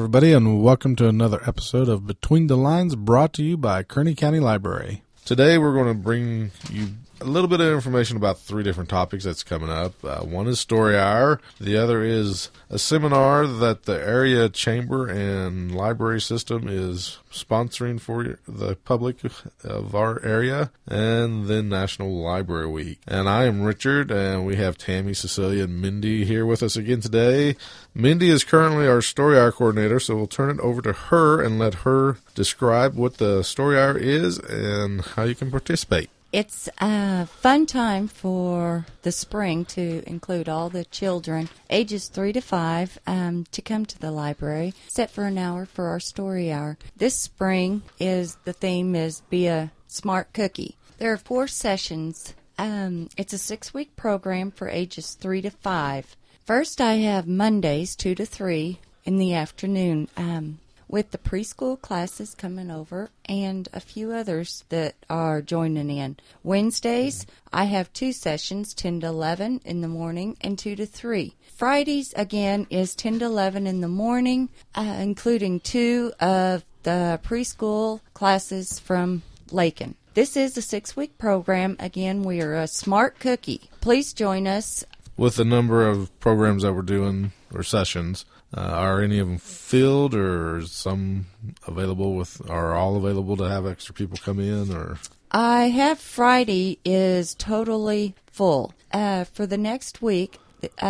everybody, and welcome to another episode of Between the Lines, brought to you by Kearney County Library. Today we're going to bring you a little bit of information about three different topics that's coming up. One is Story Hour. The other is a seminar that the area chamber and library system is sponsoring for the public of our area. And then National Library Week. And I am Richard, and we have Tammy, Cecilia, and Mindy here with us again today. Mindy is currently our Story Hour coordinator, so we'll turn it over to her and let her describe what the Story Hour is and how you can participate. It's a fun time for the spring to include all the children, ages 3 to 5, to come to the library, set for an hour for our Story Hour. This spring the theme is Be a Smart Cookie. There are 4 sessions. It's a 6-week program for ages 3 to 5. First, I have Mondays 2 to 3 in the afternoon, with the preschool classes coming over and a few others that are joining in. Wednesdays, I have 2 sessions, 10 to 11 in the morning and 2 to 3. Fridays, again, is 10 to 11 in the morning, including 2 of the preschool classes from Lakin. This is a 6-week program. Again, we are a smart cookie. Please join us. With the number of programs that we're doing, or sessions, are any of them filled, or some available are all available to have extra people come in, or? I have Friday is totally full. For the next week,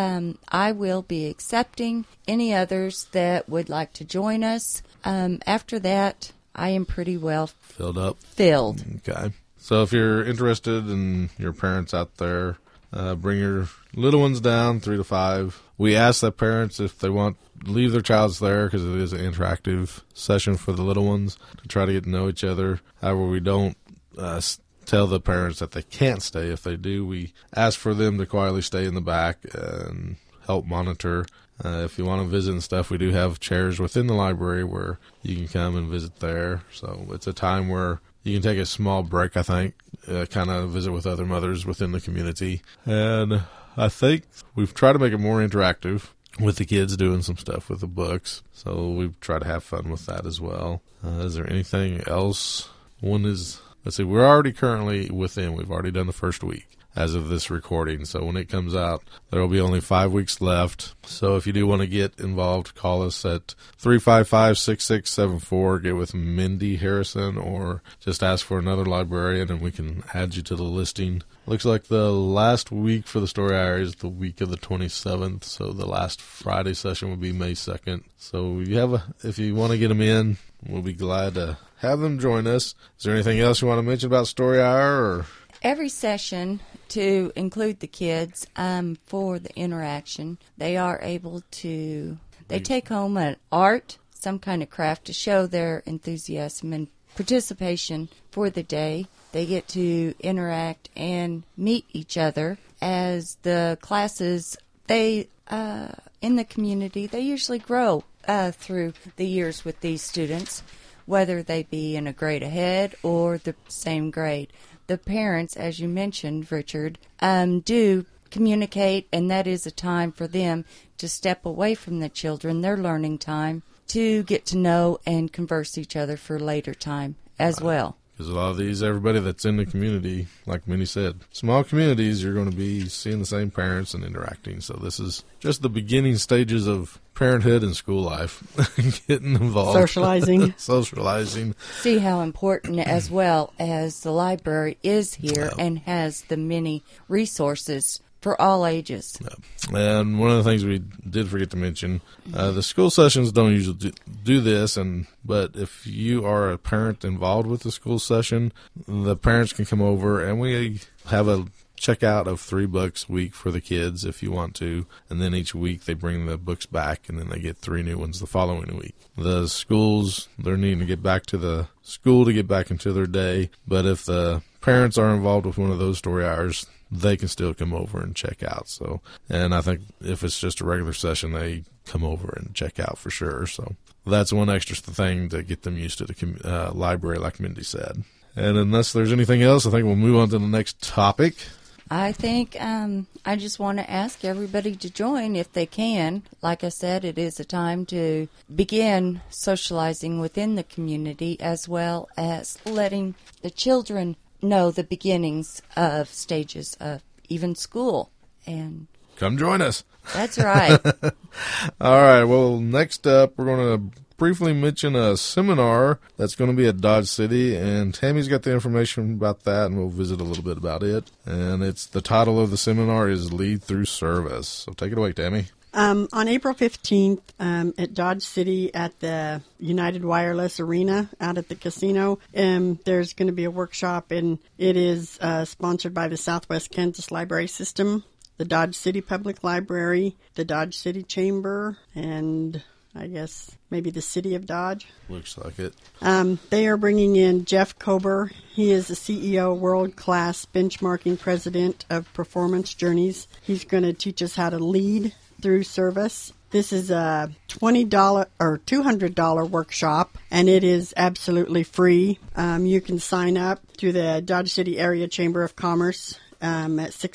I will be accepting any others that would like to join us. After that, I am pretty well filled up. Okay. So if you're interested and your parents out there, bring your little ones down, 3 to 5. We ask that parents, if they want, leave their childs there because it is an interactive session for the little ones to try to get to know each other. However, we don't tell the parents that they can't stay. If they do, we ask for them to quietly stay in the back and help monitor. If you want to visit and stuff, we do have chairs within the library where you can come and visit there. So it's a time where you can take a small break, I think, kind of visit with other mothers within the community. And I think we've tried to make it more interactive with the kids doing some stuff with the books. So we've tried to have fun with that as well. Is there anything else? Let's see, we're already currently within. We've already done the first week as of this recording. So when it comes out, there will be only 5 weeks left. So if you do want to get involved, call us at 355-6674. Get with Mindy Harrison, or just ask for another librarian and we can add you to the listing. Looks like the last week for the Story Hour is the week of the 27th. So the last Friday session will be May 2nd. So if you want to get them in, we'll be glad to have them join us. Is there anything else you want to mention about Story Hour? Or every session, to include the kids, for the interaction, they are able to, they take home an art, some kind of craft to show their enthusiasm and participation for the day. They get to interact and meet each other as the classes, in the community, they usually grow through the years with these students, whether they be in a grade ahead or the same grade. The parents, as you mentioned, Richard, do communicate, and that is a time for them to step away from the children, their learning time, to get to know and converse each other for later time as well. Because a lot of these, everybody that's in the community, like Minnie said, small communities, you're going to be seeing the same parents and interacting. So this is just the beginning stages of parenthood and school life, getting involved. Socializing. See how important as well as the library is here and has the many resources for all ages. And one of the things we did forget to mention, the school sessions don't usually do this, but if you are a parent involved with the school session, the parents can come over, and we have a checkout of 3 books a week for the kids if you want to, and then each week they bring the books back, and then they get 3 new ones the following week. The schools, they're needing to get back to the school to get back into their day, but if the parents are involved with one of those Story Hours, they can still come over and check out. So, and I think if it's just a regular session, they come over and check out for sure. So that's one extra thing to get them used to the library, like Mindy said. And unless there's anything else, I think we'll move on to the next topic. I think I just want to ask everybody to join if they can. Like I said, it is a time to begin socializing within the community as well as letting the children know the beginnings of stages of even school. And come join us. That's right. All right. Well, next up, we're going to briefly mention a seminar that's going to be at Dodge City, and Tammy's got the information about that, and we'll visit a little bit about it. And it's the title of the seminar is Lead Through Service. So take it away, Tammy. On April 15th at Dodge City at the United Wireless Arena out at the casino, there's going to be a workshop, and it is sponsored by the Southwest Kansas Library System, the Dodge City Public Library, the Dodge City Chamber, and I guess maybe the City of Dodge. Looks like it. They are bringing in Jeff Kober. He is the CEO, world-class benchmarking president of Performance Journeys. He's going to teach us how to lead through service. This is a $20 or $200 workshop, and it is absolutely free. You can sign up through the Dodge City Area Chamber of Commerce at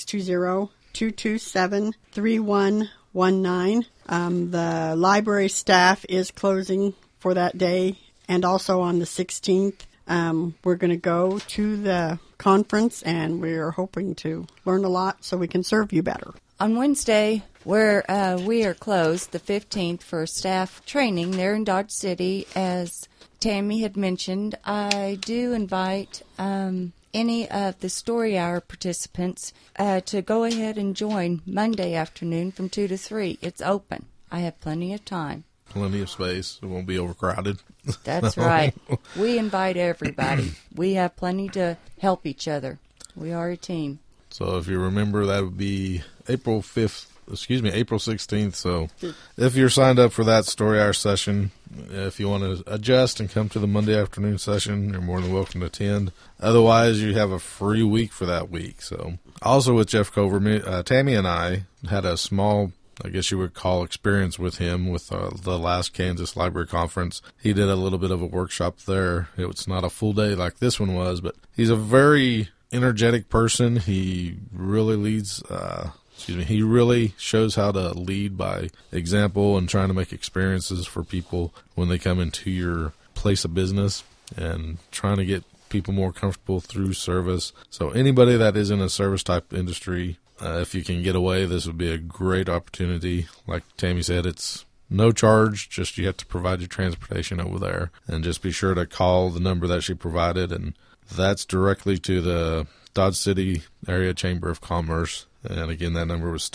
620-227-3119. The library staff is closing for that day, and also on the 16th, we're going to go to the conference, and we're hoping to learn a lot so we can serve you better. On Wednesday, where we are closed, the 15th, for staff training there in Dodge City, as Tammy had mentioned, I do invite any of the Story Hour participants to go ahead and join Monday afternoon from 2 to 3. It's open. I have plenty of time. Plenty of space. It won't be overcrowded. That's right. We invite everybody. We have plenty to help each other. We are a team. So if you remember, that would be April 16th. So if you're signed up for that Story Hour session, if you want to adjust and come to the Monday afternoon session, you're more than welcome to attend. Otherwise, you have a free week for that week. So also with Jeff Kober, Tammy and I had a small, I guess you would call, experience with him with the last Kansas Library Conference. He did a little bit of a workshop there. It was not a full day like this one was, but he's a very energetic person. He really leads, he really shows how to lead by example and trying to make experiences for people when they come into your place of business and trying to get people more comfortable through service. So anybody that is in a service type industry, if you can get away, this would be a great opportunity. Like Tammy said, it's no charge, just you have to provide your transportation over there. And just be sure to call the number that she provided, and that's directly to the Dodge City Area Chamber of Commerce. And again, that number was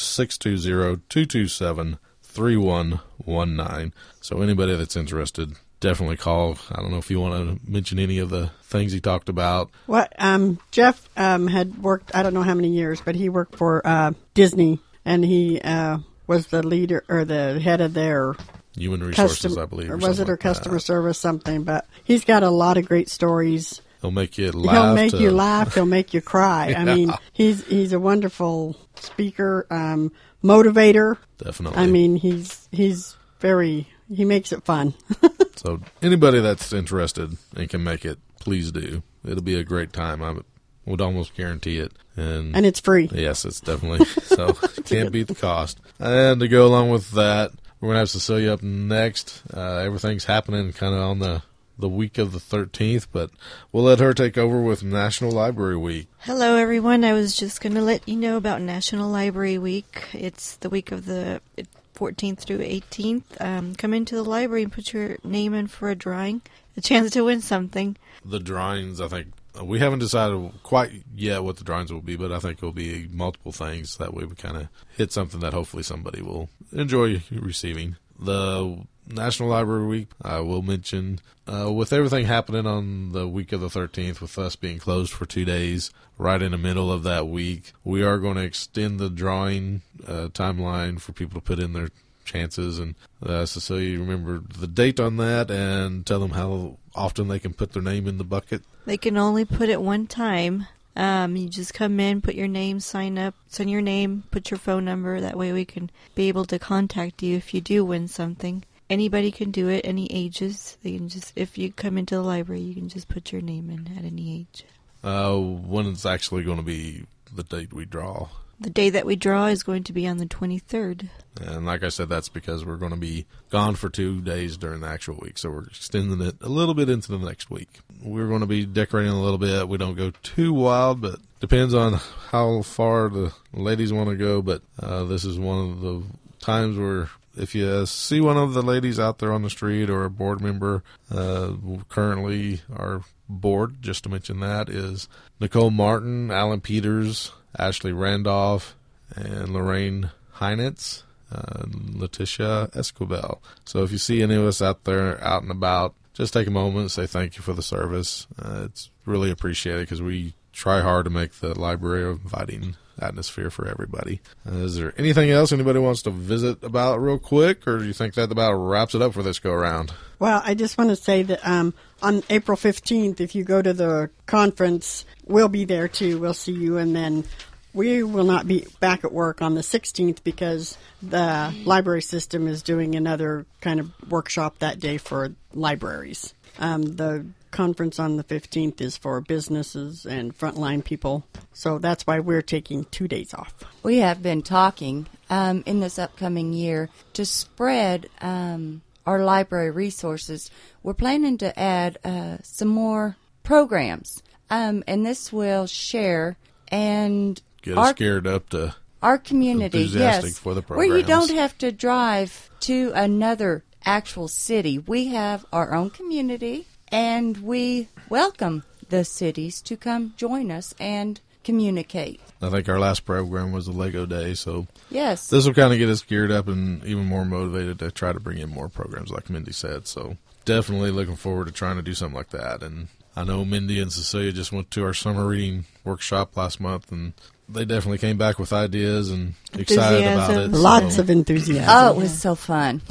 620-227-3119. So anybody that's interested, definitely call. I don't know if you want to mention any of the things he talked about. Well, Jeff had worked, I don't know how many years, but he worked for Disney, and he was the leader or the head of their human resources, I believe. Or was it, or customer service, something. But he's got a lot of great stories. He'll make you laugh. He'll make you laugh. He'll make you cry. Yeah. I mean, he's a wonderful speaker, motivator. Definitely. I mean, he makes it fun. So anybody that's interested and can make it, please do. It'll be a great time. I would almost guarantee it. And it's free. Yes, it's definitely. So can't beat the cost. And to go along with that, we're going to have Cecilia up next. Everything's happening kind of on the week of the 13th, but we'll let her take over with National Library Week. Hello, everyone. I was just going to let you know about National Library Week. It's the week of the 14th through 18th. Come into the library and put your name in for a drawing, a chance to win something. The drawings, I think, we haven't decided quite yet what the drawings will be, but I think it will be multiple things. That way we kind of hit something that hopefully somebody will enjoy receiving. The National Library Week, I will mention, with everything happening on the week of the 13th, with us being closed for 2 days, right in the middle of that week, we are going to extend the drawing timeline for people to put in their chances. And Cecilia, you remember the date on that and tell them how often they can put their name in the bucket? They can only put it one time. You just come in, put your name, sign up, send your name, put your phone number. That way we can be able to contact you if you do win something. Anybody can do it, any ages. They can just, if you come into the library, you can just put your name in at any age. When it's actually going to be the date we draw. The day that we draw is going to be on the 23rd. And like I said, that's because we're going to be gone for 2 days during the actual week. So we're extending it a little bit into the next week. We're going to be decorating a little bit. We don't go too wild, but depends on how far the ladies want to go. But this is one of the times where if you see one of the ladies out there on the street or a board member, currently our board, just to mention that, is Nicole Martin, Alan Peters, Ashley Randolph, and Lorraine Heinitz, Letitia Esquivel. So if you see any of us out there out and about, just take a moment and say thank you for the service. It's really appreciated because we try hard to make the library an inviting atmosphere for everybody. Is there anything else anybody wants to visit about real quick, or do you think that about wraps it up for this go-around? Well, I just want to say that on April 15th, if you go to the conference, we'll be there too. We'll see you, and then we will not be back at work on the 16th because the library system is doing another kind of workshop that day for libraries. The conference on the 15th is for businesses and frontline people, so that's why we're taking 2 days off. We have been talking in this upcoming year to spread our library resources. We're planning to add some more programs, and this will share and get us geared up to our community, enthusiastic yes, for the programs. where you don't have to drive to another actual city. We have our own community, and we welcome the cities to come join us and communicate. I think our last program was the Lego Day, so yes, this will kind of get us geared up and even more motivated to try to bring in more programs, like Mindy said. So definitely looking forward to trying to do something like that. And I know Mindy and Cecilia just went to our summer reading workshop last month, and they definitely came back with ideas and excited about it. Lots of enthusiasm. Oh, it was so fun.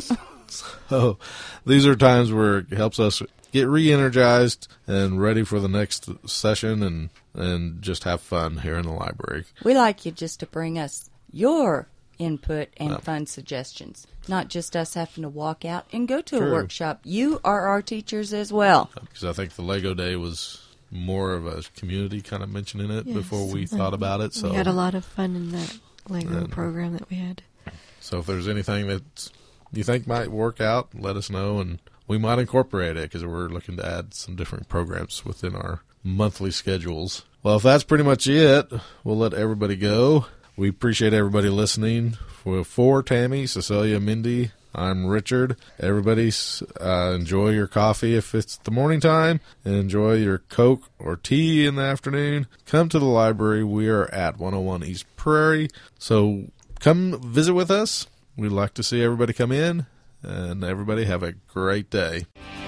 So these are times where it helps us get re-energized and ready for the next session and just have fun here in the library. We like you just to bring us your input and fun suggestions, not just us having to walk out and go to a workshop. You are our teachers as well. Because I think the Lego Day was more of a community kind of mentioning it before we thought about it. So we had a lot of fun in that Lego program that we had. So if there's anything that you think might work out, let us know, and we might incorporate it because we're looking to add some different programs within our monthly schedules. Well, if that's pretty much it, we'll let everybody go. We appreciate everybody listening. For Tammy, Cecilia, Mindy, I'm Richard. Everybody enjoy your coffee if it's the morning time. Enjoy your Coke or tea in the afternoon. Come to the library. We are at 101 East Prairie. So come visit with us. We'd like to see everybody come in. And everybody have a great day.